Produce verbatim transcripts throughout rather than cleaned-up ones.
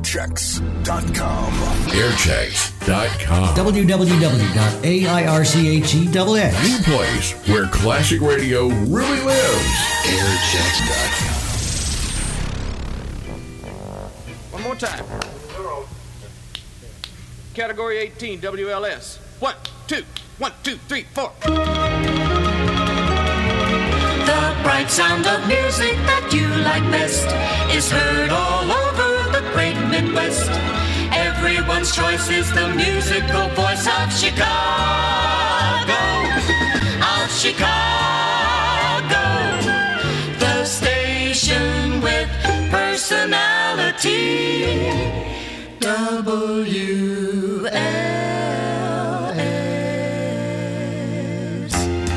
airchecks dot com. airchecks dot com. w w w dot a i r c h e s s. The place where classic radio really lives. airchecks dot com. One more time. Category eighteen, W L S. One, two, one, two, three, four. The bright sound of music that you like best is heard all over the great Midwest. Everyone's choice is the musical voice of Chicago, of Chicago. The station with personality, W L S.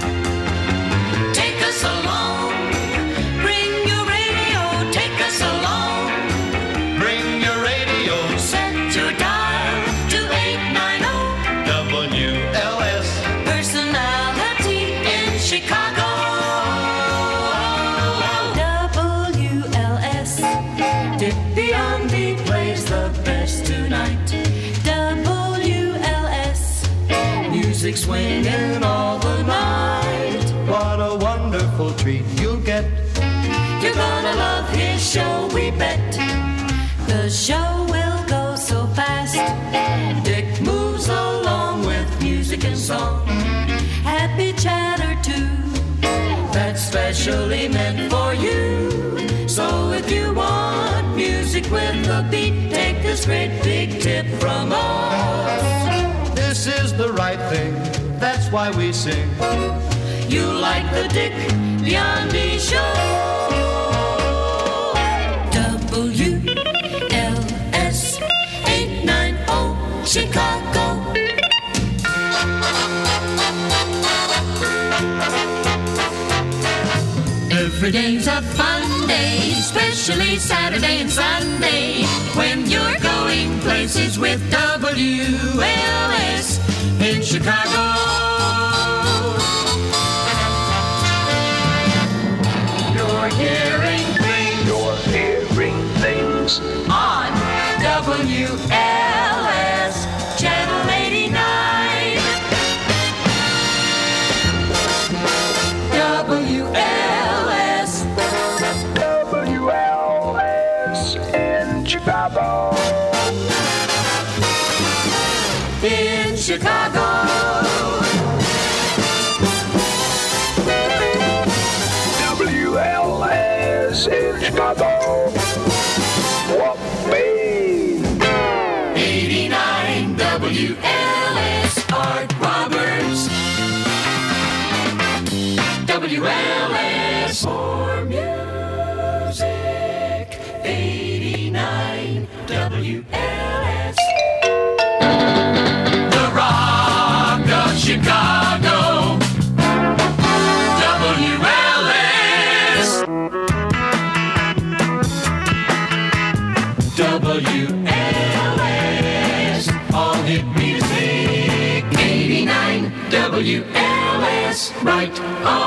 Take us along, bring your radio, take us along. Bring your radio, Set your dial to eight ninety W L S. Personality in Chicago. W L S. Dick Biondi plays the best tonight. W L S. Music swinging all the night. What a wonderful treat you'll get. You're gonna love his show, we bet. The show will go so fast. Dick moves along with music and song. Happy chatter too. That's specially meant for you. So if you want music with a beat, take this great big tip from us. This is the right thing, that's why we sing. You like the Dick Biondi Show. W L S eight ninety Chicago. Every day's a fun day, especially Saturday and Sunday, when you're going places with W L S in Chicago. You're hearing things. You're hearing things. On W L S Channel eighty-nine. W L S. W L S in Chicago. In Chicago. W L S in Chicago. What me? eighty-nine W L S Art Roberts. W L S for music. eighty-nine W L S. The Rock of Chicago. W L S. W L S. All hit music. eighty-nine W L S. Right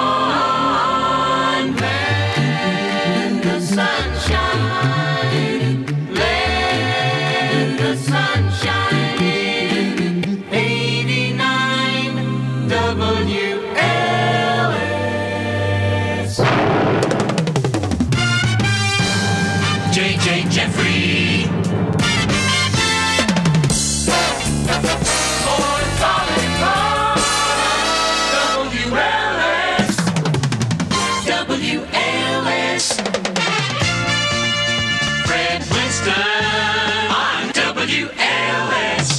on. Let the sunshine. Let the sunshine in. eighty-nine W L S. J J Jeffrey. Ford Calling Car. W L S. W L S. Fred Winston on W L S.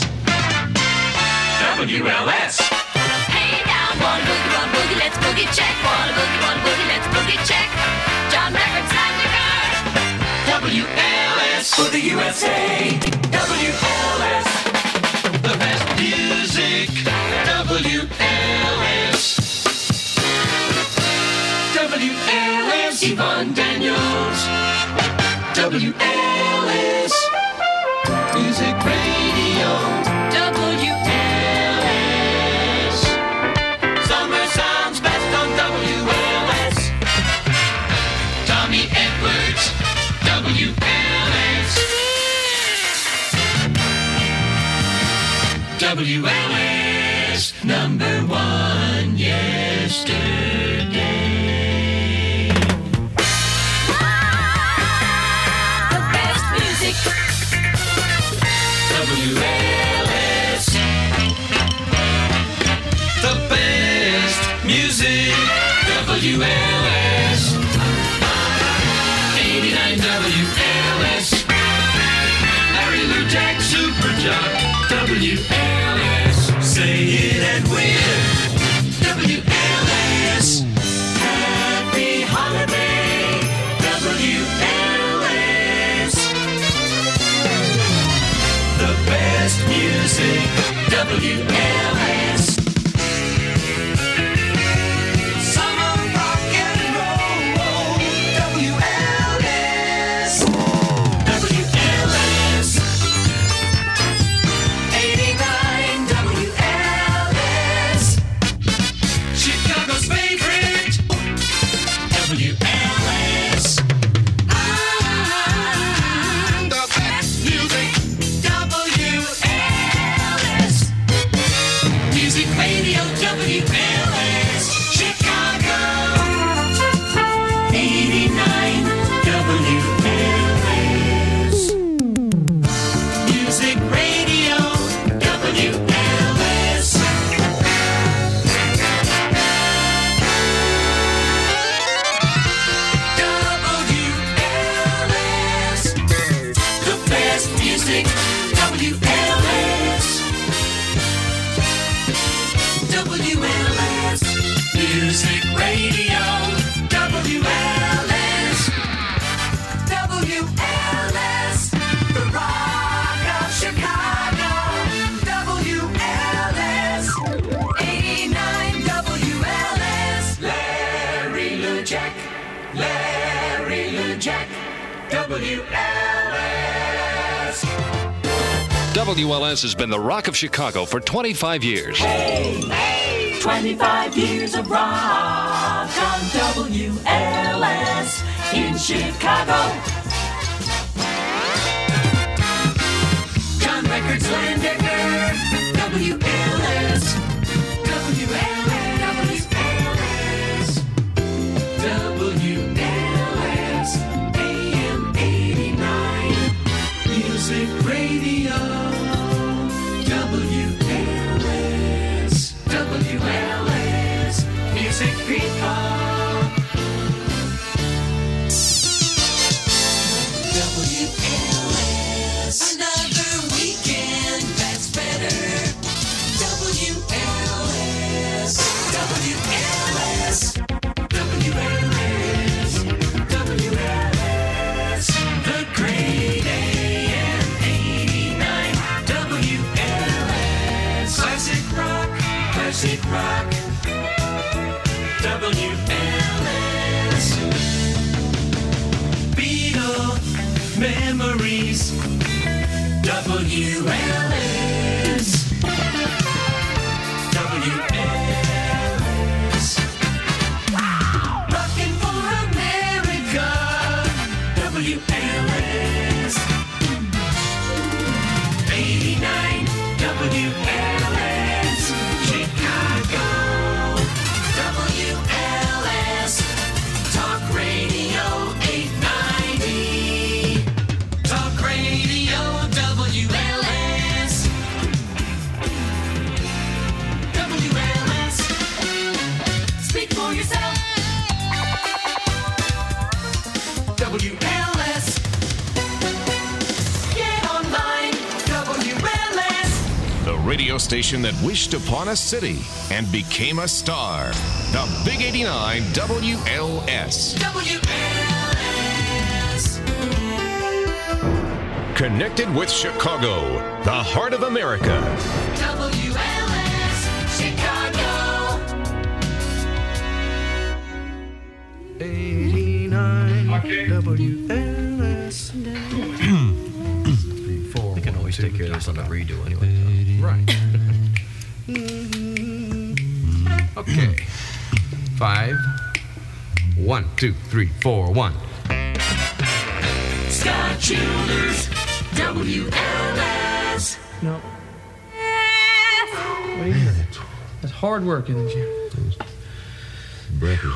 W L S. Hey now, wanna boogie, wanna boogie, let's boogie check. Wanna boogie, wanna boogie, let's boogie check. John Records like the car. W L S for the U S A. W L S. The best music. W L S. W L S. Yvonne Daniels. W L S. Music Radio. W L S. Summer sounds best on W L S. Tommy Edwards. W L S. W L S, number one yesterday. The best music. W L S. The best music. W L S. eighty-nine W L S. Larry Lou Jack Super Jock. W L S. Say it and win. W L S. Happy holiday. W L S. The best music. W L S. Summer rock and roll. W L S. W L S. eighty-nine W L S. Chicago's favorite. W L S. I'm the best music. W L S. Music Radio W L S. Chicago. eighty-nine W L S. Music Radio W L S. W L S. The best music. W L S. W L S. Music Radio. W L S. W L S. The Rock of Chicago. W L S. eighty-nine W L S. Larry Lou Jack. Larry Lou Jack. W L S. W L S has been the Rock of Chicago for twenty-five years. Hey, hey, twenty-five years of rock on W L S in Chicago. John Records Landecker, W L S. W L S. W L S. A M eighty-nine. Music Radio. W L S. W L S. Music People. W L S. Another weekend that's better. W L S. W L S. W L S. W L S. The Great A M eighty-nine. W L S. Classic rock. Classic rock. W L S. Beatle memories. W L S. W L S. Rockin' for America. W L S. eighty-nine W L S. Chicago. W L S. Talk Radio eight ninety. Talk Radio W L S. W L S. Speak for yourself. W L S. Get online. W L S. The radio station that wished upon a city and became a star. The Big eighty-nine W L S. W L S. Connected with Chicago, the heart of America. W L S. Chicago. eighty-nine W L S. We can always take care of this on the redo anyway. Right. Okay. Five. One, two, three, four, one. Scott Childers, W L S. No. What do you hear? That's hard work, isn't it? Breath is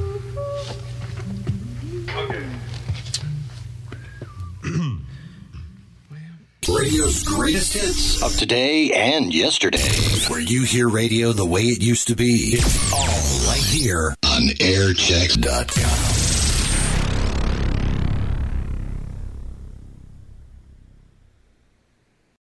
Radio's greatest hits of today and yesterday. Where you hear radio the way it used to be. It's all right here on air checks dot com.